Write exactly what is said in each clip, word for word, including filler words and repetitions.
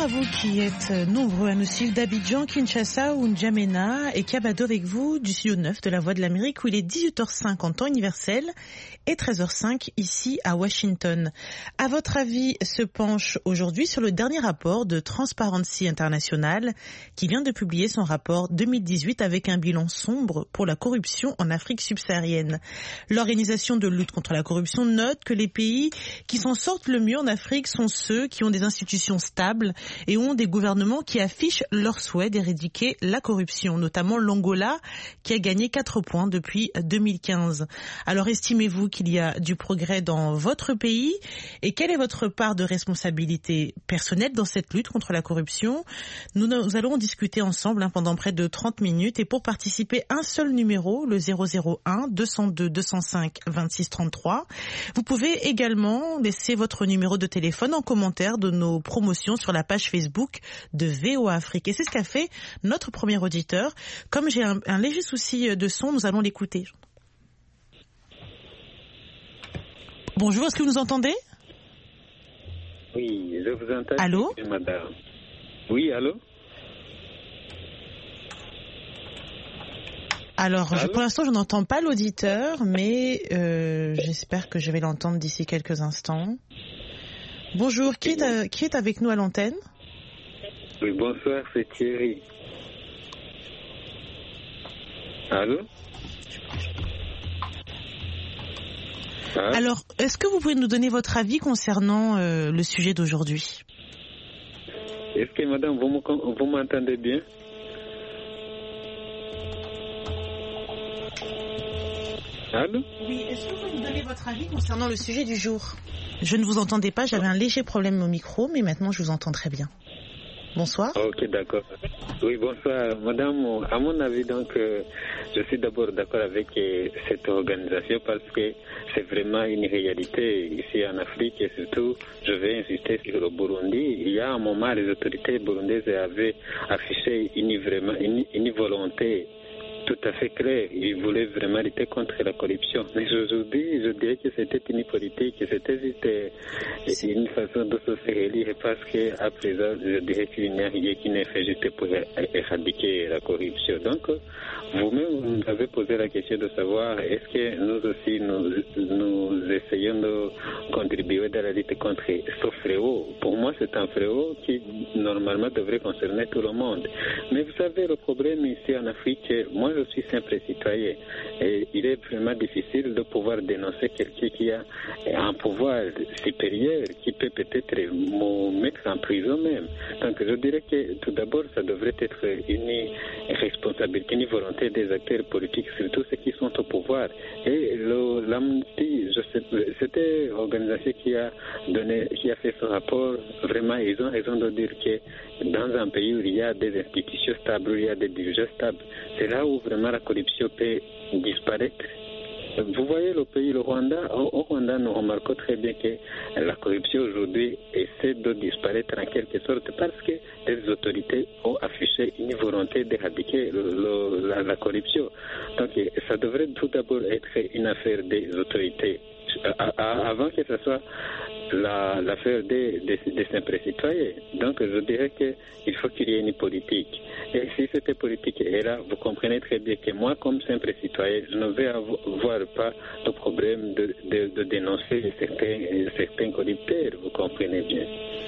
à vous qui êtes nombreux à nous suivre d'Abidjan, Kinshasa ou N'Djamena et Kabado avec vous du studio neuf de la Voix de l'Amérique où il est dix-huit heures cinq en temps universel et treize heures cinq ici à Washington. À votre avis, se penche aujourd'hui sur le dernier rapport de Transparency International qui vient de publier son rapport deux mille dix-huit avec un bilan sombre pour la corruption en Afrique subsaharienne. L'organisation de lutte contre la corruption note que les pays qui s'en sortent le mieux en Afrique sont ceux qui ont des institutions stables et ont des gouvernements qui affichent leur souhait d'éradiquer la corruption, notamment l'Angola qui a gagné quatre points depuis deux mille quinze. Alors estimez-vous qu'il y a du progrès dans votre pays et quelle est votre part de responsabilité personnelle dans cette lutte contre la corruption? Nous, nous allons en discuter ensemble hein, pendant près de trente minutes et pour participer un seul numéro, le zéro zéro un deux zéro deux deux zéro cinq vingt-six trente-trois. Vous pouvez également laisser votre numéro de téléphone en commentaire de nos promotions sur la page Facebook de V O A Afrique. Et c'est ce qu'a fait notre premier auditeur. Comme j'ai un, un léger souci de son, nous allons l'écouter. Bonjour, est-ce que vous nous entendez? Oui, je vous entends. Allô? Madame. Oui, allô? Alors, je, allô? pour l'instant, je n'entends pas l'auditeur, mais euh, j'espère que je vais l'entendre d'ici quelques instants. Bonjour, qui est, à, qui est avec nous à l'antenne? Oui, bonsoir, c'est Thierry. Allô? Ah. Alors, est-ce que vous pouvez nous donner votre avis concernant euh, le sujet d'aujourd'hui? Est-ce que madame, vous, vous m'entendez bien? Allô? Oui, est-ce que vous pouvez nous donner votre avis concernant le sujet du jour? Je ne vous entendais pas, j'avais un léger problème au micro, mais maintenant je vous entends très bien. Bonsoir. Ok, d'accord. Oui, bonsoir. Madame, à mon avis, donc, euh, je suis d'abord d'accord avec euh, cette organisation parce que c'est vraiment une réalité ici en Afrique et surtout, je vais insister sur le Burundi. Il y a un moment, les autorités burundaises avaient affiché une, vraiment, une, une volonté tout à fait clair. Ils voulaient vraiment lutter contre la corruption. Mais aujourd'hui, je dirais que c'était une politique, que c'était juste une façon de se faire élire parce qu'à présent, je dirais qu'il n'y a rien qui n'est fait juste pour éradiquer la corruption. Donc, vous-même, vous avez posé la question de savoir est-ce que nous aussi, nous, nous essayons de contribuer dans la lutte contre ce fléau. Pour moi, c'est un fléau qui, normalement, devrait concerner tout le monde. Mais vous savez, le problème ici en Afrique, moi, je suis simple citoyen et il est vraiment difficile de pouvoir dénoncer quelqu'un qui a un pouvoir supérieur qui peut peut-être me mettre en prison même. Donc je dirais que tout d'abord ça devrait être une responsabilité, une volonté des acteurs politiques, surtout ceux qui sont au pouvoir. Et l'Amnesty, c'était l'organisation qui a donné, qui a fait ce rapport. Vraiment, ils ont raison de dire que dans un pays où il y a des institutions stables, où il y a des dirigeants stables, c'est là où vraiment la corruption peut disparaître. Vous voyez le pays, le Rwanda, au, au Rwanda, nous remarquons très bien que la corruption aujourd'hui essaie de disparaître en quelque sorte parce que les autorités ont affiché une volonté d'éradiquer le, le, la, la corruption. Donc ça devrait tout d'abord être une affaire des autorités. Avant que ce soit la, l'affaire des, des, des simples citoyens. Donc je dirais qu'il faut qu'il y ait une politique. Et si cette politique est là, vous comprenez très bien que moi, comme simple citoyen, je ne vais avoir pas de problème de, de, de dénoncer certains, certains corrupteurs, vous comprenez bien.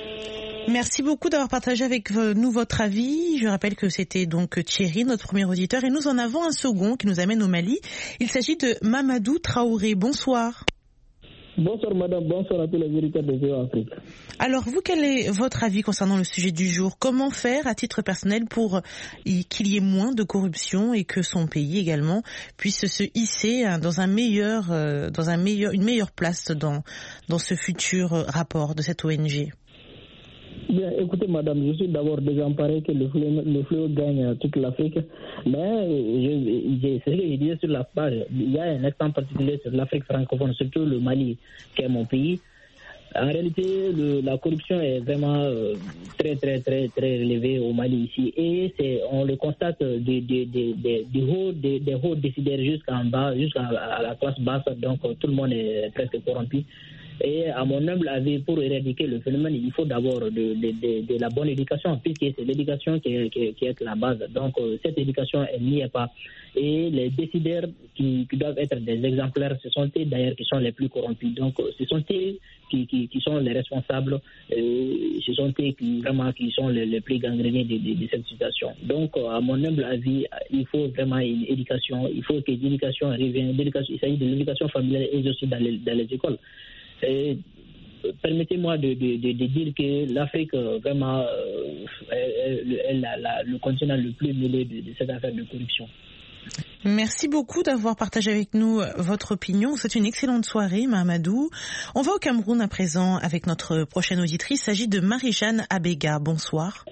Merci beaucoup d'avoir partagé avec nous votre avis. Je rappelle que c'était donc Thierry, notre premier auditeur, et nous en avons un second qui nous amène au Mali. Il s'agit de Mamadou Traoré. Bonsoir. Bonsoir madame, bonsoir à tous les auditeurs de V O A Afrique. Alors vous, quel est votre avis concernant le sujet du jour? Comment faire à titre personnel pour qu'il y ait moins de corruption et que son pays également puisse se hisser dans un meilleur, dans un meilleur, une meilleure place dans, dans ce futur rapport de cette O N G? Bien, écoutez madame, je suis d'abord désemparé que le fléau, le fléau gagne toute l'Afrique, mais je, je, c'est ce que je disais sur la page, il y a un accent particulier sur l'Afrique francophone, surtout le Mali, qui est mon pays. En réalité, le, la corruption est vraiment euh, très très très très élevée au Mali ici, et c'est, on le constate des de, de, de, de hauts des de hauts décideurs jusqu'en bas, jusqu'à la classe basse, donc tout le monde est presque corrompu. Et à mon humble avis, pour éradiquer le phénomène, il faut d'abord de, de, de, de la bonne éducation, puisque c'est l'éducation qui est, qui, qui est la base. Donc euh, cette éducation, elle n'y est pas. Et les décideurs qui, qui doivent être des exemplaires, ce sont eux d'ailleurs qui sont les plus corrompus. Donc euh, ce sont eux qui, qui, qui sont les responsables, euh, ce sont eux qui, vraiment, qui sont les, les plus gangrénés de, de, de cette situation. Donc euh, à mon humble avis, il faut vraiment une éducation, il faut que l'éducation revienne, il s'agit de l'éducation familiale et aussi dans les, dans les écoles. Et permettez-moi de, de, de, de dire que l'Afrique, vraiment, euh, est, est la, la, le continent le plus mêlé de, de cette affaire de corruption. Merci beaucoup d'avoir partagé avec nous votre opinion. C'est une excellente soirée, Mahamadou. On va au Cameroun à présent avec notre prochaine auditrice. Il s'agit de Marie-Jeanne Abega. Bonsoir.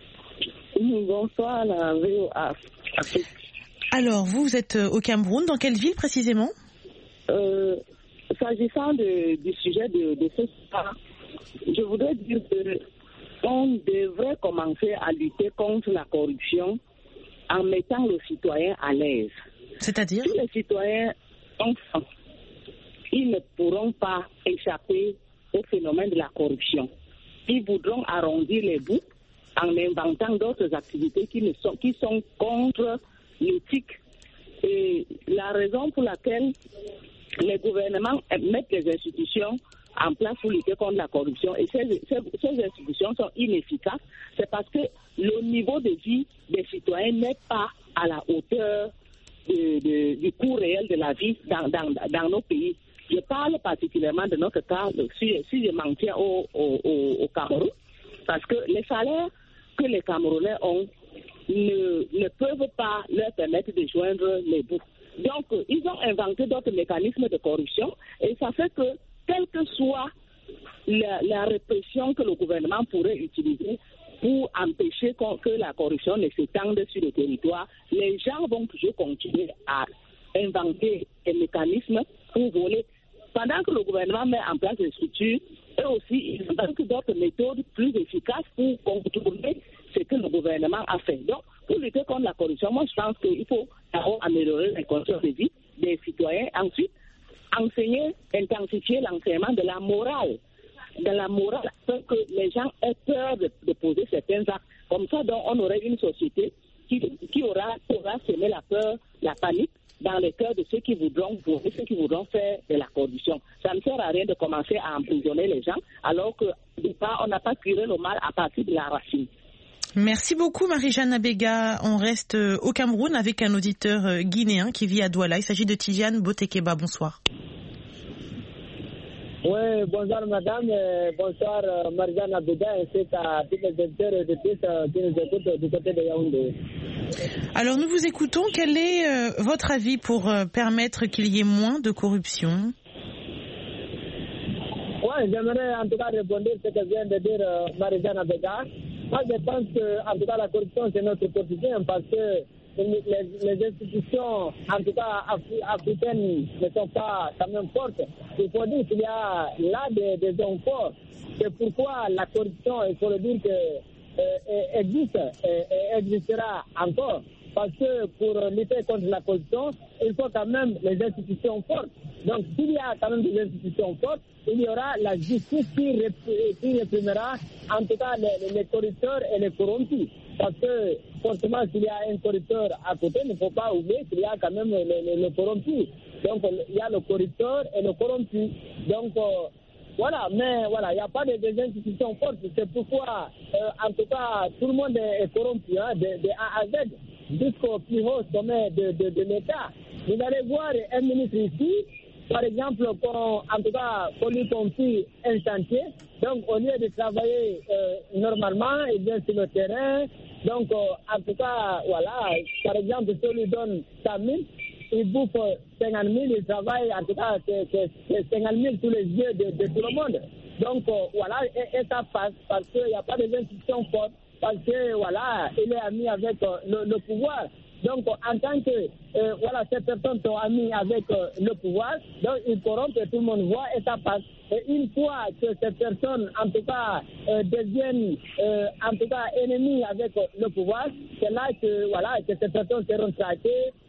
Bonsoir, la V O A. Alors, vous, vous êtes au Cameroun. Dans quelle ville précisément ? euh, S'agissant de, du sujet de, de ce soir, je voudrais dire qu'on devrait commencer à lutter contre la corruption en mettant le citoyen à l'aise. C'est-à-dire ? Tous les citoyens enfants, ils ne pourront pas échapper au phénomène de la corruption. Ils voudront arrondir les bouts en inventant d'autres activités qui, ne sont, qui sont contre l'éthique. Et la raison pour laquelle les gouvernements mettent des institutions en place pour lutter contre la corruption et ces, ces, ces institutions sont inefficaces, c'est parce que le niveau de vie des citoyens n'est pas à la hauteur de, de, du coût réel de la vie dans, dans, dans nos pays. Je parle particulièrement de notre cas, si, si je m'en tiens au, au, au, au Cameroun, parce que les salaires que les Camerounais ont ne, ne peuvent pas leur permettre de joindre les bouts. Donc, ils ont inventé d'autres mécanismes de corruption et ça fait que, quelle que soit la, la répression que le gouvernement pourrait utiliser pour empêcher que la corruption ne s'étende sur le territoire, les gens vont toujours continuer à inventer des mécanismes pour voler. Pendant que le gouvernement met en place des structures, eux aussi, ils inventent d'autres méthodes plus efficaces pour contourner ce que le gouvernement a fait. Donc, pour lutter contre la corruption, moi, je pense qu'il faut d'abord améliorer les conditions de vie des citoyens. Ensuite, enseigner, intensifier l'enseignement de la morale. De la morale, pour que les gens aient peur de, de poser certains actes. Comme ça, donc, on aurait une société qui, qui aura, qui aura semé la peur, la panique dans les cœurs de ceux qui voudront voter, ceux qui voudront faire de la corruption. Ça ne sert à rien de commencer à emprisonner les gens, alors que, du part, on n'a pas curé le mal à partir de la racine. Merci beaucoup Marie-Jeanne Abega. On reste au Cameroun avec un auditeur guinéen qui vit à Douala. Il s'agit de Tidiane Botekeba. Bonsoir. Oui, bonsoir madame, bonsoir Marie-Jeanne Abega ainsi qu'à tous les auditeurs et auditrices qui nous écoutent du côté de Yaoundé. Alors nous vous écoutons. Quel est euh, votre avis pour euh, permettre qu'il y ait moins de corruption ? Oui, j'aimerais en tout cas répondre à ce que vient de dire euh, Marie-Jeanne Abega. Moi, je pense que, en tout cas, la corruption, c'est notre quotidien parce que les, les institutions, en tout cas, afri, africaines, ne sont pas quand même fortes. Il faut dire qu'il y a là des, des hommes forts. C'est pourquoi la corruption, il faut le dire que euh, existe et existera encore. Parce que pour lutter contre la corruption, il faut quand même les institutions fortes. Donc, s'il y a quand même des institutions fortes, il y aura la justice qui, rép qui réprimera en tout cas les, les corrupteurs et les corrompus. Parce que forcément, s'il y a un corrupteur à côté, il ne faut pas oublier qu'il y a quand même le, le, le corrompu. Donc, il y a le corrupteur et le corrompu. Donc, euh, voilà, mais voilà, il n'y a pas de, des institutions fortes. C'est pourquoi, euh, en tout cas, tout le monde est, est corrompu, hein, de, de A à Z, jusqu'au plus haut sommet de, de, de l'État. Vous allez voir un ministre ici, par exemple, qu'on, en tout cas, qu'on lui confie un chantier. Donc, au lieu de travailler euh, normalement, il vient sur le terrain. Donc, euh, en tout cas, voilà, par exemple, si on lui donne cent mille, il bouffe cinquante mille, il travaille, en tout cas, c'est cinquante mille sous les yeux de, de tout le monde. Donc, euh, voilà, et, et ça passe parce qu'il n'y a pas d'institution forte, parce que, voilà, il est ami avec euh, le, le pouvoir. Donc, en tant que, euh, voilà, ces personnes sont amies avec euh, le pouvoir, donc ils corrompent et tout le monde voit et ça passe. Et une fois que ces personnes, en tout cas, euh, deviennent, euh, en tout cas, ennemies avec euh, le pouvoir, c'est là que, voilà, que ces personnes seront traquées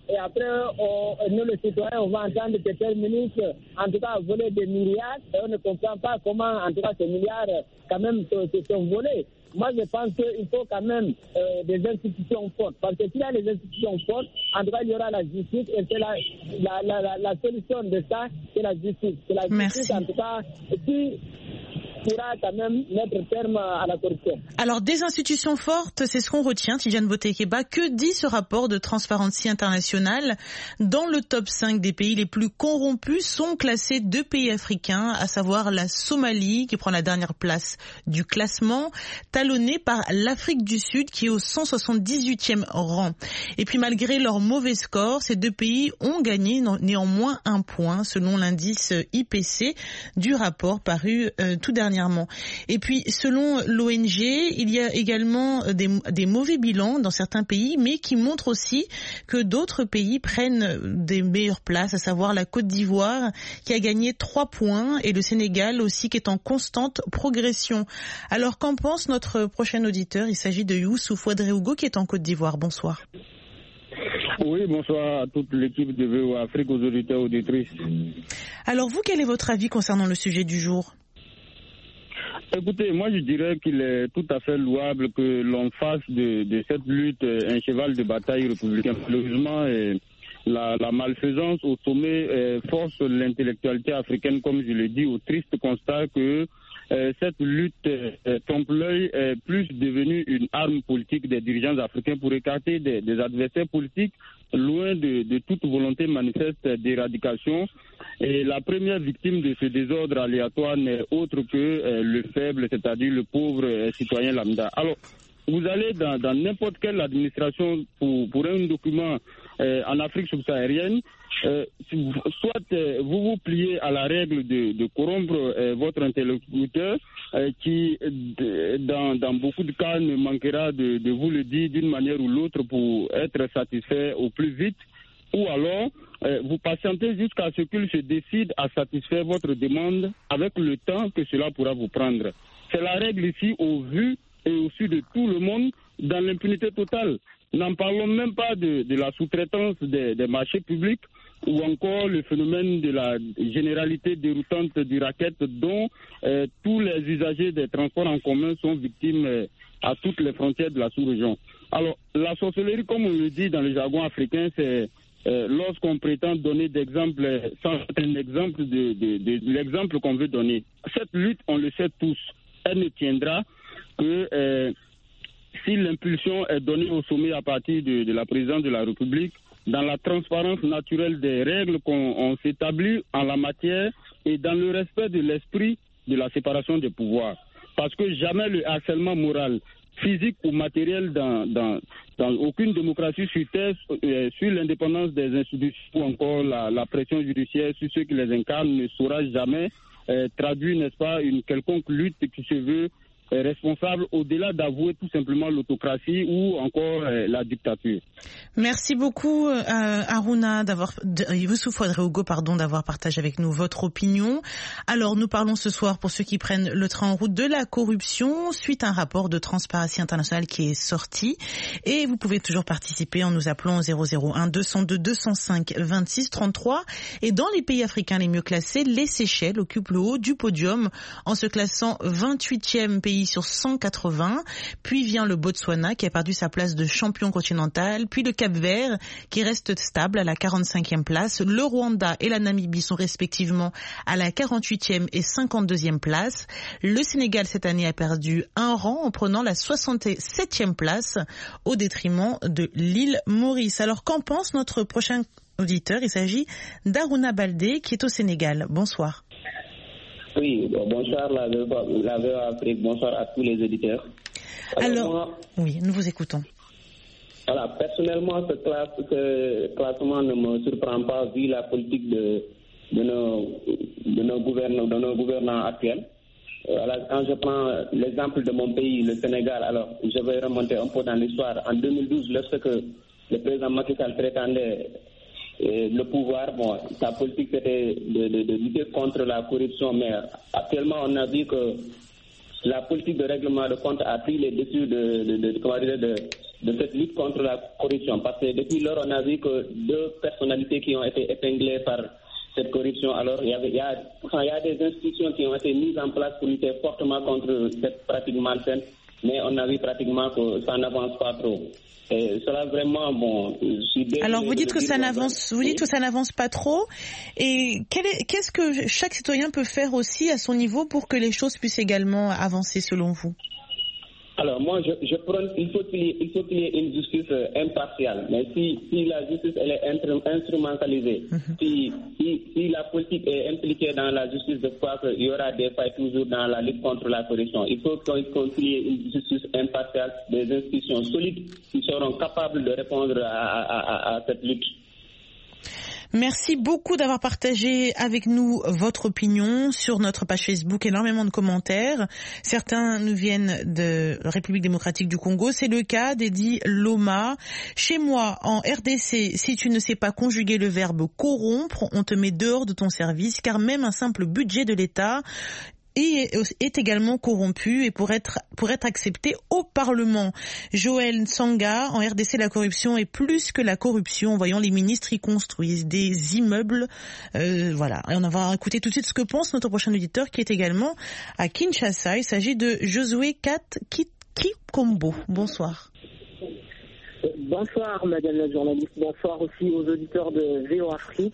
et après, on, nous les citoyens, on va entendre que tel ministre, en tout cas, a volé des milliards, et on ne comprend pas comment, en tout cas, ces milliards, quand même, se sont volés. Moi, je pense qu'il faut quand même euh, des institutions fortes. Parce que s'il y a des institutions fortes, en tout cas, il y aura la justice. Et c'est la, la, la, la, la solution de ça, c'est la justice. C'est la justice, Merci. en tout cas, qui pourra quand même mettre terme à la corruption. Alors, des institutions fortes, c'est ce qu'on retient, Tidjane Botekeba. Que dit ce rapport de Transparency International? Dans le top cinq des pays les plus corrompus sont classés deux pays africains, à savoir la Somalie, qui prend la dernière place du classement, talonnée par l'Afrique du Sud, qui est au cent soixante-dix-huitième rang. Et puis, malgré leur mauvais score, ces deux pays ont gagné néanmoins un point, selon l'indice I P C du rapport paru euh, tout dernièrement. Et puis, selon l'O N G, il y a également des, des mauvais bilans dans certains pays, mais qui montrent aussi que d'autres pays prennent des meilleures places, à savoir la Côte d'Ivoire, qui a gagné trois points, et le Sénégal aussi, qui est en constante progression. Alors, qu'en pense notre prochain auditeur? Il s'agit de Youssouf Ouadré-Ougo, qui est en Côte d'Ivoire. Bonsoir. Oui, bonsoir à toute l'équipe de V O A Afrique, aux auditeurs, auditrices. Alors, vous, quel est votre avis concernant le sujet du jour? Écoutez, moi je dirais qu'il est tout à fait louable que l'on fasse de, de cette lutte un cheval de bataille républicain. Malheureusement, la, la malfaisance au sommet euh, force l'intellectualité africaine, comme je l'ai dit, au triste constat que euh, cette lutte euh, trompe-l'œil est plus devenue une arme politique des dirigeants africains pour écarter des, des adversaires politiques loin de, de toute volonté manifeste d'éradication. Et la première victime de ce désordre aléatoire n'est autre que euh, le faible, c'est-à-dire le pauvre euh, citoyen lambda. Alors, vous allez dans, dans n'importe quelle administration pour, pour un document euh, en Afrique subsaharienne, euh, soit euh, vous vous pliez à la règle de, de corrompre euh, votre interlocuteur, euh, qui de, dans, dans beaucoup de cas ne manquera de, de vous le dire d'une manière ou l'autre pour être satisfait au plus vite, ou alors euh, vous patientez jusqu'à ce qu'il se décide à satisfaire votre demande avec le temps que cela pourra vous prendre. C'est la règle ici au vu et au su de tout le monde, dans l'impunité totale. N'en parlons même pas de, de la sous-traitance des, des marchés publics ou encore le phénomène de la généralité déroutante du racket dont euh, tous les usagers des transports en commun sont victimes euh, à toutes les frontières de la sous-région. Alors, la sorcellerie, comme on le dit dans le jargon africain, c'est euh, lorsqu'on prétend donner d'exemples sans un exemple de, de, de, de l'exemple qu'on veut donner. Cette lutte, on le sait tous, elle ne tiendra que euh, si l'impulsion est donnée au sommet à partir de, de la présidence de la République, dans la transparence naturelle des règles qu'on s'établit en la matière et dans le respect de l'esprit de la séparation des pouvoirs. Parce que jamais le harcèlement moral, physique ou matériel dans, dans, dans aucune démocratie sur Terre, euh, sur l'indépendance des institutions ou encore la, la pression judiciaire sur ceux qui les incarnent ne saura jamais euh, traduire, n'est-ce pas, une quelconque lutte qui se veut responsable au-delà d'avouer tout simplement l'autocratie ou encore euh, la dictature. Merci beaucoup euh, Aruna d'avoir Youssouf Ouadré-Ougo, pardon d'avoir partagé avec nous votre opinion. Alors nous parlons ce soir, pour ceux qui prennent le train en route, de la corruption suite à un rapport de Transparency International qui est sorti, et vous pouvez toujours participer en nous appelant au zéro zéro un deux cent deux deux cent cinq vingt-six trente-trois. Et dans les pays africains les mieux classés, les Seychelles occupent le haut du podium en se classant vingt-huitième pays sur cent quatre-vingts, puis vient le Botswana qui a perdu sa place de champion continental, puis le Cap-Vert qui reste stable à la quarante-cinquième place, le Rwanda et la Namibie sont respectivement à la quarante-huitième et cinquante-deuxième place, le Sénégal cette année a perdu un rang en prenant la soixante-septième place au détriment de l'île Maurice. Alors qu'en pense notre prochain auditeur? Il s'agit d'Aruna Baldé qui est au Sénégal. Bonsoir. Oui, bon, bonsoir la V O A Afrique, bonsoir à tous les auditeurs. Alors, Alors moi, oui, nous vous écoutons. Voilà, personnellement, ce, classe, ce classement ne me surprend pas vu la politique de, de, nos, de, nos, gouvernants, de nos gouvernants actuels. Voilà, quand je prends l'exemple de mon pays, le Sénégal, alors je vais remonter un peu dans l'histoire. En deux mille douze, lorsque le président Macky Sall prétendait Et le pouvoir, bon, sa politique c'était de, de, de lutter contre la corruption, mais actuellement on a vu que la politique de règlement de compte a pris les dessus de, de, de, comment dire, de, de cette lutte contre la corruption. Parce que depuis lors, on a vu que deux personnalités qui ont été épinglées par cette corruption. Alors, il y, avait, il, y a, enfin, il y a des institutions qui ont été mises en place pour lutter fortement contre cette pratique malsaine, mais on a vu pratiquement que ça n'avance pas trop. Et cela vraiment, bon, je suis Alors vous dites que ça n'avance, vous dites que ça n'avance pas trop. Et quel est, qu'est-ce que chaque citoyen peut faire aussi à son niveau pour que les choses puissent également avancer selon vous? Alors moi, je, je prends, il faut qu'il y ait, il faut qu'il y ait une justice euh, impartiale. Mais si, si la justice elle est instru- instrumentalisée, mm-hmm. si, si, si la politique est impliquée dans la justice, je crois qu'il y aura des failles toujours dans la lutte contre la corruption. Il faut qu'il y ait une justice impartiale, des institutions solides qui seront capables de répondre à, à, à, à cette lutte. Merci beaucoup d'avoir partagé avec nous votre opinion sur notre page Facebook. Énormément de commentaires. Certains nous viennent de la République démocratique du Congo. C'est le cas d'Eddie Loma. Chez moi, en R D C, si tu ne sais pas conjuguer le verbe corrompre, on te met dehors de ton service, car même un simple budget de l'État et est également corrompu et pour être pour être accepté au Parlement. Joël Nsanga, en R D C, la corruption est plus que la corruption. Voyons, les ministres y construisent des immeubles. Euh, voilà. Et on va écouter tout de suite ce que pense notre prochain auditeur qui est également à Kinshasa. Il s'agit de Josué Kat Kikombo. Bonsoir. Bonsoir, madame la journaliste. Bonsoir aussi aux auditeurs de V O Afrique.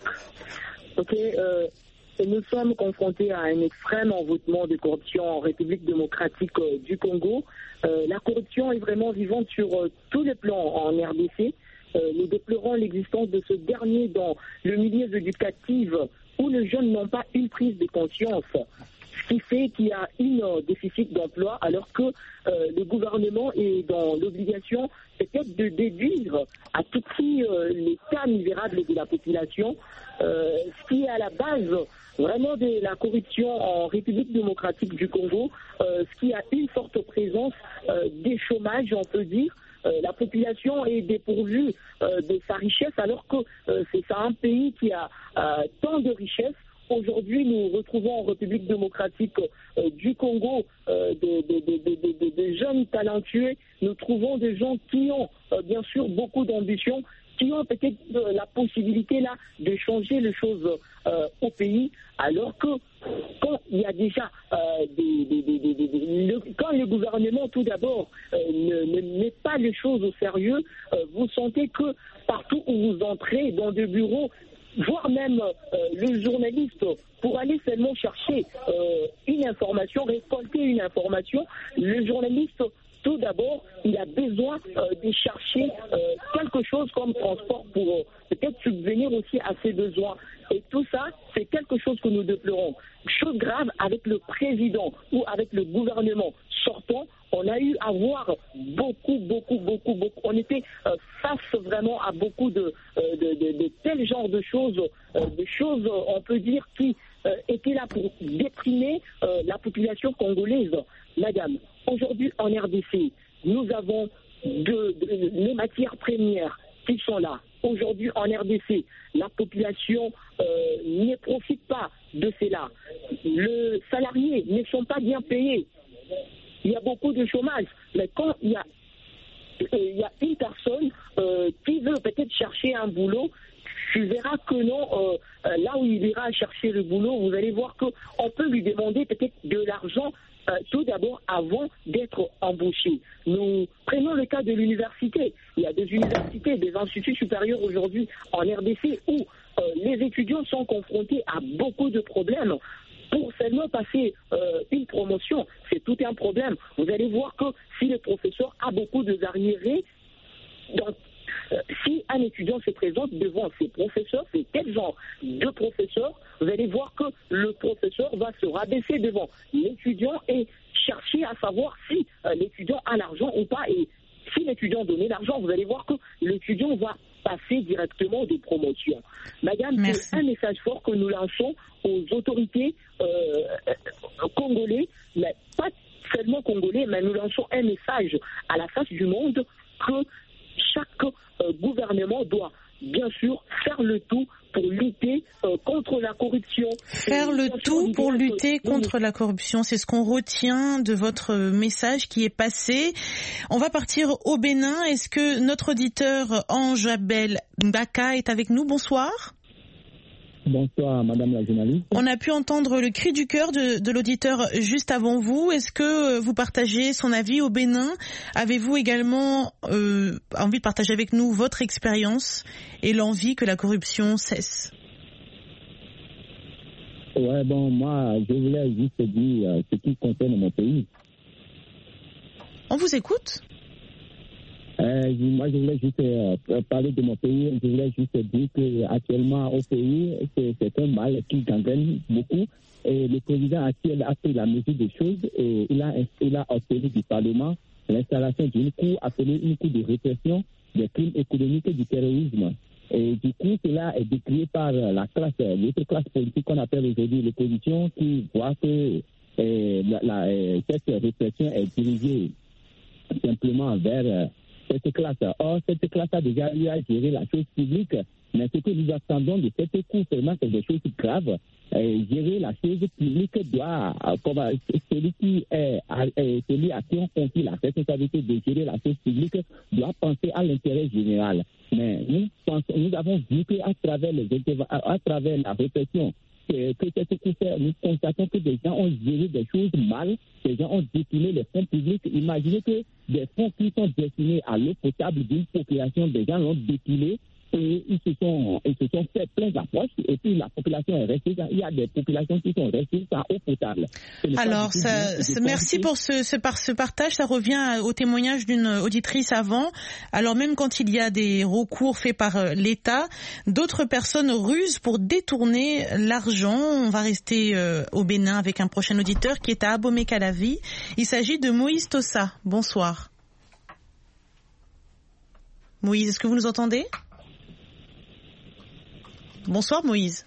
Ok, euh, Et nous sommes confrontés à un extrême envoûtement de corruption en République démocratique euh, du Congo. Euh, la corruption est vraiment vivante sur euh, tous les plans en R D C. Euh, nous déplorons l'existence de ce dernier dans le milieu éducatif où les jeunes n'ont pas une prise de conscience, ce qui fait qu'il y a un euh, déficit d'emploi alors que euh, le gouvernement est dans l'obligation peut-être de déduire à tout prix euh, les cas misérables de la population, euh, ce qui est à la base vraiment de la corruption en République démocratique du Congo, euh, ce qui a une forte présence euh, des chômages, on peut dire. Euh, la population est dépourvue euh, de sa richesse alors que euh, c'est ça un pays qui a euh, tant de richesses. Aujourd'hui, nous retrouvons en République démocratique euh, du Congo euh, des de, de, de, de, de jeunes talentueux. Nous trouvons des gens qui ont euh, bien sûr beaucoup d'ambition, qui ont peut-être euh, la possibilité là de changer les choses euh, au pays, alors que quand il y a déjà euh, des, des, des, des, des, des, le, quand le gouvernement tout d'abord euh, ne, ne met pas les choses au sérieux, euh, vous sentez que partout où vous entrez dans des bureaux, voire même euh, le journaliste, pour aller seulement chercher euh, une information, récolter une information, le journaliste, tout d'abord, il a besoin euh, de chercher euh, quelque chose comme transport pour euh, peut-être subvenir aussi à ses besoins. Et tout ça, c'est quelque chose que nous déplorons. Chose grave avec le président ou avec le gouvernement sortant, on a eu à voir beaucoup, beaucoup, beaucoup, beaucoup. On était euh, face vraiment à beaucoup de, euh, de, de, de tels genres de choses, euh, de choses, on peut dire, qui euh, étaient là pour déprimer euh, la population congolaise. Madame, aujourd'hui en R D C, nous avons de, de, les matières premières qui sont là. Aujourd'hui en R D C, la population euh, ne profite pas de cela. Les salariés ne sont pas bien payés. Il y a beaucoup de chômage. Mais quand il y a, il y a une personne euh, qui veut peut-être chercher un boulot, tu verras que non, euh, là où il ira chercher le boulot, vous allez voir qu'on peut lui demander peut-être de l'argent euh, tout d'abord avant d'être embauché. Nous prenons le cas de l'université. Il y a des universités, des instituts supérieurs aujourd'hui en R D C où euh, les étudiants sont confrontés à beaucoup de problèmes. Pour seulement passer euh, une promotion, c'est tout un problème. Vous allez voir que si le professeur a beaucoup de arriérés, donc euh, si un étudiant se présente devant ses professeurs, c'est quel genre de professeur, vous allez voir que le professeur va se rabaisser devant l'étudiant et chercher à savoir si euh, l'étudiant a l'argent ou pas. Et si l'étudiant donnait l'argent, vous allez voir que l'étudiant va passer directement des promotions. Madame, Merci. C'est un message fort que nous lançons aux autorités euh, congolais, mais pas seulement congolais, mais nous lançons un message à la face du monde que chaque euh, gouvernement doit bien sûr faire le tout pour lutter euh, contre la corruption, Faire le tout pour lutter contre la corruption, c'est ce qu'on retient de votre message qui est passé. On va partir au Bénin. Est-ce que notre auditeur Ange Abel Mbaka est avec nous? Bonsoir. Bonsoir, madame la journaliste. On a pu entendre le cri du cœur de, de l'auditeur juste avant vous. Est-ce que vous partagez son avis au Bénin? Avez-vous également euh, envie de partager avec nous votre expérience et l'envie que la corruption cesse? Ouais, bon, moi, je voulais juste dire euh, ce qui concerne mon pays. On vous écoute. Euh, moi, je voulais juste euh, parler de mon pays. Je voulais juste dire qu'actuellement, au pays, c'est, c'est un mal qui gangrène beaucoup. Et le président actuel a pris la mesure des choses et il a, il a obtenu du Parlement l'installation d'une cour appelée une cour de répression des crimes économiques et du terrorisme. Et du coup, cela est décrié par la classe, l'autre classe politique qu'on appelle aujourd'hui l'opposition, qui voit que euh, la, la, euh, cette répression est dirigée simplement vers euh, cette classe. Or, cette classe a déjà eu à gérer la chose publique, mais ce que nous attendons de cette cour, seulement, c'est des choses graves. Euh, gérer la chose publique doit, euh, comme euh, celui qui est, euh, celui à qui on confie la responsabilité de gérer la chose publique doit penser à l'intérêt général. Mais nous pensons, nous avons vu qu'à travers les à, à travers la répression, que, que cette cour, nous constatons que des gens ont géré des choses mal, des gens ont détourné les fonds publics. Imaginez que des fonds qui sont destinés à l'eau potable d'une population, des gens l'ont détourné. Et ils se sont, ils se sont fait plein d'approches et puis la population est restée, il y a des populations qui sont restées sans eau potable. Alors, ça, ça, merci pour ce, ce, par, ce partage, ça revient au témoignage d'une auditrice avant. Alors même quand il y a des recours faits par l'État, d'autres personnes rusent pour détourner l'argent. On va rester euh, au Bénin avec un prochain auditeur qui est à Abomey-Calavi. Il s'agit de Moïse Tossa. Bonsoir. Moïse, est-ce que vous nous entendez? Bonsoir Moïse.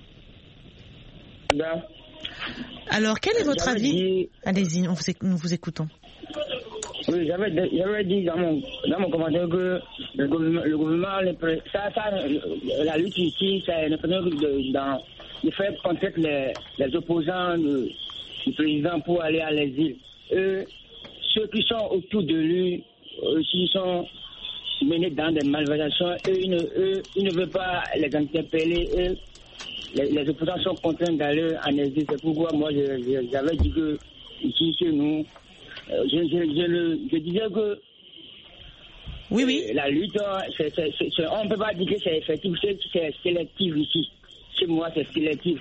Ben, Alors, quel est votre avis dit... Allez-y, on vous, nous vous écoutons. Oui, j'avais, j'avais dit dans mon, dans mon commentaire que le gouvernement, le gouvernement ça, ça, la lutte ici, c'est ne que dans le fait contre les, les opposants de, du président pour aller à l'exil. Eux, ceux qui sont autour de lui, aussi sont menés dans des malversations, eux, ils ne, eux, ils ne veulent pas les interpeller, eux, les, les opposants sont contraints d'aller en exil. C'est pourquoi moi, je, je, j'avais dit que ici, chez nous, euh, je, je, je, je disais que oui, oui. la lutte, c'est, c'est, c'est, on ne peut pas dire que c'est effectif, c'est, c'est sélectif ici. Chez moi, c'est sélectif.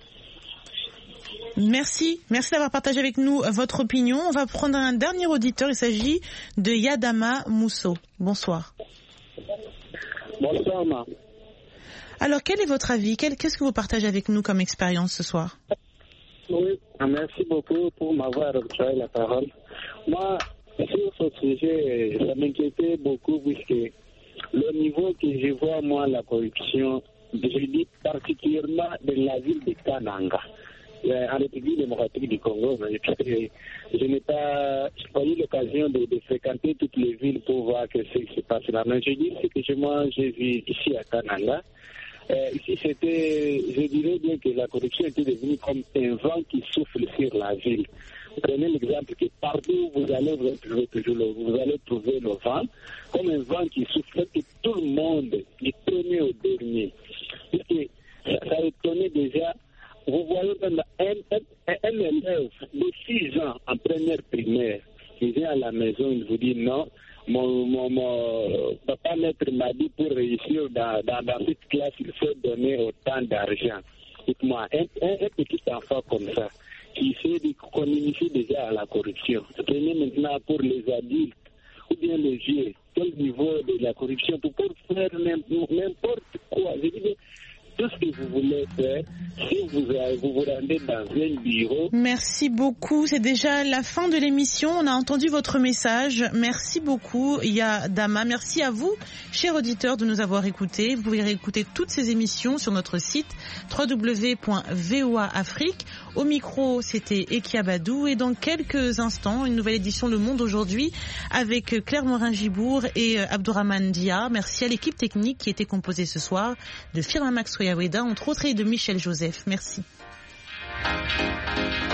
Merci, merci d'avoir partagé avec nous votre opinion. On va prendre un dernier auditeur, il s'agit de Yadama Mousso. Bonsoir. Bonsoir, ma. Alors, quel est votre avis? Qu'est-ce que vous partagez avec nous comme expérience ce soir? Oui, merci beaucoup pour m'avoir octroyé la parole. Moi, sur ce sujet, ça m'inquiétait beaucoup puisque le niveau que je vois, moi, la corruption, je dis particulièrement de la ville de Kananga. En République démocratique du Congo, je, je n'ai pas eu l'occasion de, de fréquenter toutes les villes pour voir que ce qui se passe là. Mais je dis ce que moi j'ai vu ici à Kananga. Euh, ici, c'était, je dirais bien que la corruption était devenue comme un vent qui souffle sur la ville. Prenez l'exemple que partout où vous allez, vous allez, toujours le, vous allez trouver le vent, comme un vent qui souffle, que tout le monde, du premier au dernier. Parce que ça, ça étonnait déjà. Vous voyez même un, un, un élève de six ans en première primaire, il vient à la maison, il vous dit non, mon, mon, mon papa maître m'a dit pour réussir dans, dans, dans cette classe, il faut donner autant d'argent. Dites-moi, un, un, un petit enfant comme ça, qui sait qu'on initie déjà à la corruption, prenez maintenant pour les adultes ou bien les vieux, quel niveau de la corruption pour faire n'importe quoi. Je dis, tout ce que vous voulez faire, si vous vous, vous rendez dans un bureau. Merci beaucoup. C'est déjà la fin de l'émission. On a entendu votre message. Merci beaucoup, Yadama. Merci à vous, chers auditeurs, de nous avoir écoutés. Vous pouvez réécouter toutes ces émissions sur notre site w w w point v o a afrique. Au micro, c'était Ekia Badou. Et dans quelques instants, une nouvelle édition Le Monde Aujourd'hui avec Claire Morin-Gibourg et Abdourahmane Dia. Merci à l'équipe technique qui était composée ce soir de Firma Max Soyaweda, entre autres, et de Michel Joseph. Merci. Thank you.